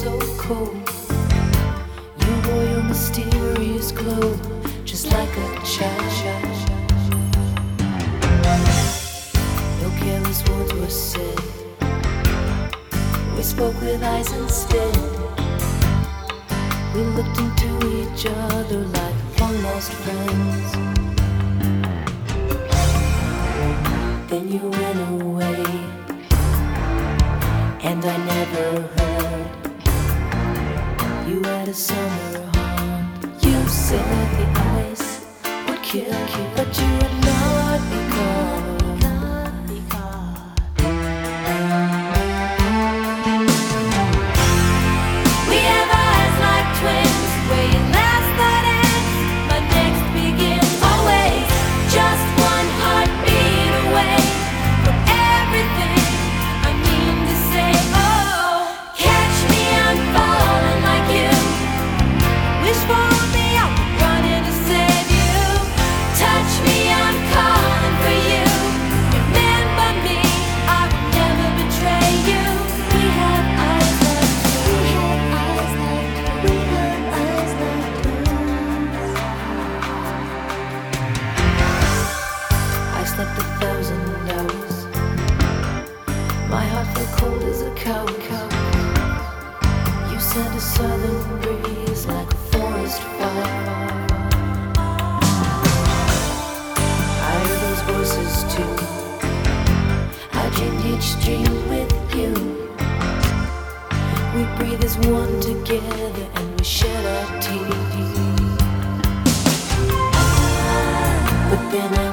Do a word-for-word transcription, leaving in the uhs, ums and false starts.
so cold. You wore your mysterious glow, just like a child. No careless words were said. We spoke with eyes instead. We looked into each other like long lost friends. Then you went away, and I never heard you had a summer haunt. You said the ice would kill you, but you had not become. Slept a thousand hours. My heart felt cold as a cow. You sent a southern breeze like a forest fire. I heard those voices too. I dreamed each dream with you. We breathe as one together and we shed our tears. But then I